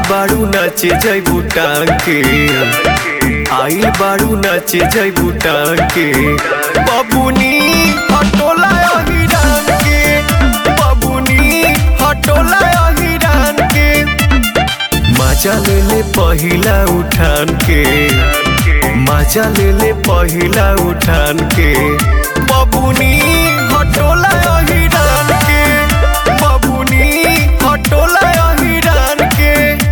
बारू नाचे जैबू टांग के, आइल बारू नाचे जैबू टांग के। बबुनी हटोला हिरान के, बबुनी हटोला हिरान के। मजा ले ले पहिला उठान के, मजा ले ले पहिला उठान के। बबुनी हटोला हिरान के, बबुनी हटोला हिरान के।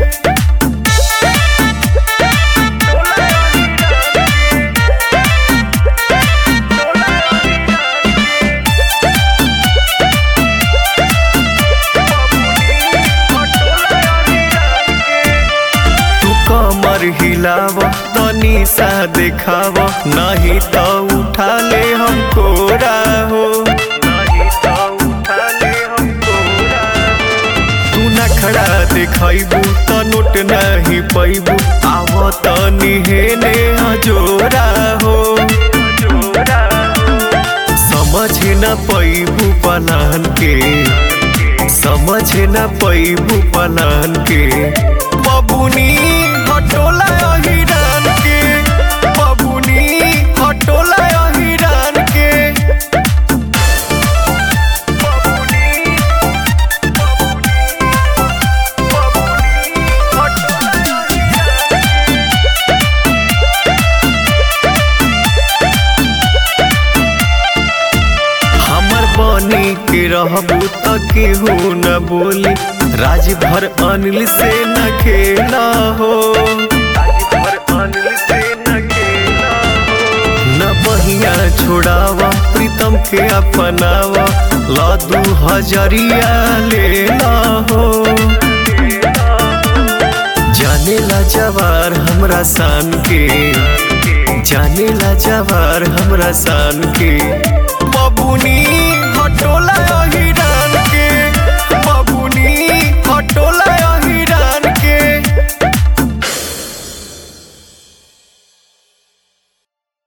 कमर हिलाव तनी सा देखाव, नहीं तो उठा ले हम कोरा हो, नहीं तो उठा ले हम कोरा हो। तू नखरा देखैबू तो नोट नहीं पैबू, आव तनी हेने जोरा हो, समझ न पैबू पलान के, समझ न पैबू पलान के। बबुनी हटोला हिरान के, बबुनी हटोला हिरान के। हमर बनी के रहबू त केहू न बोली, राज भर अनिल से न खेला हो, राज भर अनिल से न खेला हो। न बहिया छोड़ावा प्रीतम के अपनावा, ला 2000 लेला हो। जाने ला जवार हमरा शान के, जाने ला जवार हमरा शान के। बबुनी